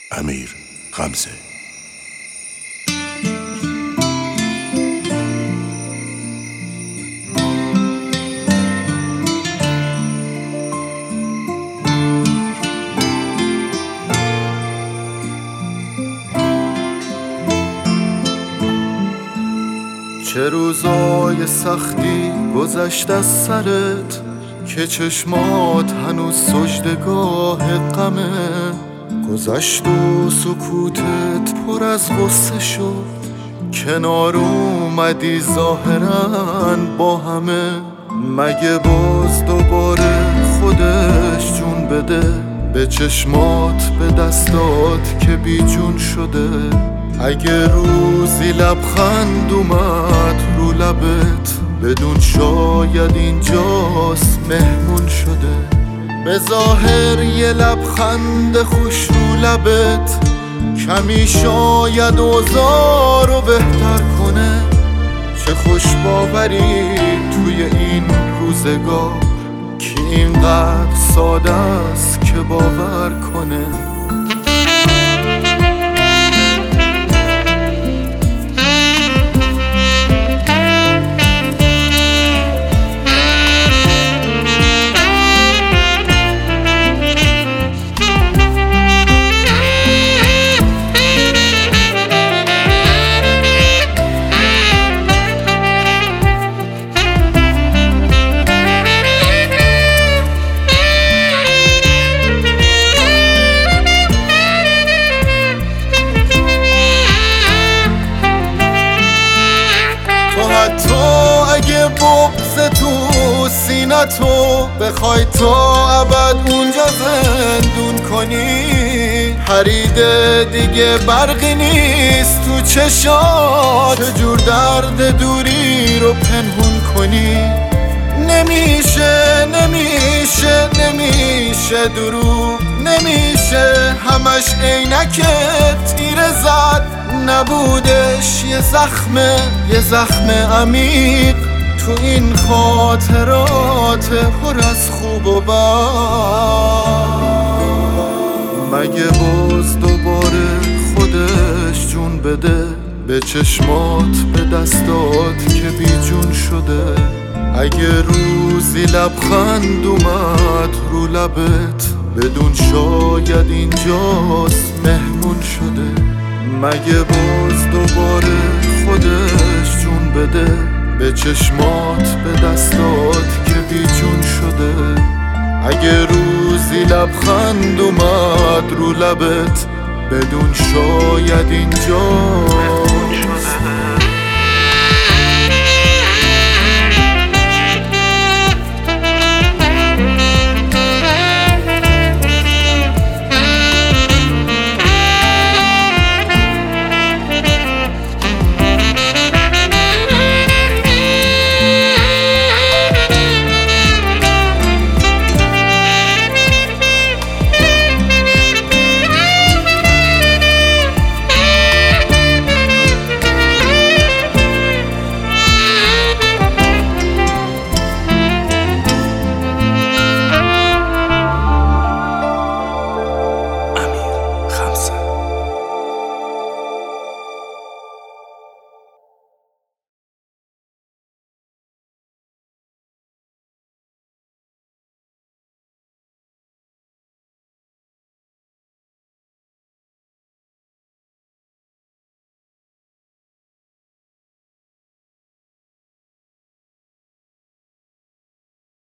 امیر غمزه. چه روزای سختی گذشت از سرت که چشمات هنوز سجدگاه غمه. گذشت و سکوتت پر از غصه شد، کنار اومدی ظاهراً با همه. مگه باز دوباره خودش جون بده به چشمات، به دستات که بی جون شده؟ اگه روزی لبخند اومد رو لبت، بدون شاید اینجاست مهمون شده. به ظاهر یه لبخند خوش رو لبت کمی شاید اوضاع رو بهتر کنه. چه خوش باوری توی این روزگار که اینقدر ساده است که باور کنه. حتی اگه بغض تو سینتو بخوای تا ابد اونجا زندون کنی، پریده دیگه برقی نیست تو چشات، چجور درد دوری رو پنهون کنی. نمیشه نمیشه نمیشه دروغ نمیشه، همش عینکت تیره زد. نبودش یه زخم عمیق تو این خاطرات پر از خوب و بد. مگه باز دوباره خودش جون بده به چشمات، به دستات که بی جون شده؟ اگه روزی لبخند اومد رو لبت، بدون شاید اینجاست مهمون شده. مگه باز دوباره خودش جون بده به چشمات، به دستات که بی جون شده؟ اگه روزی لبخند اومد رو لبت، بدون شاید اینجا